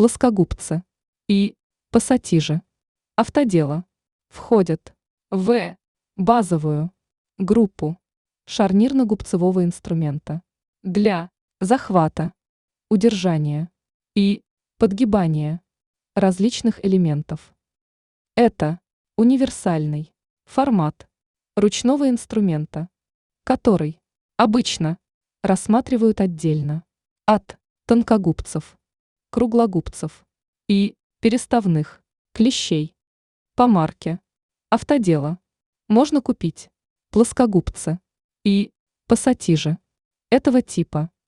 плоскогубцы и пассатижи автодела входят в базовую группу шарнирно-губцевого инструмента для захвата, удержания и подгибания различных элементов. Это универсальный формат ручного инструмента, который обычно рассматривают отдельно от тонкогубцев, круглогубцев и переставных клещей. По марке автодела можно купить плоскогубцы и пассатижи этого типа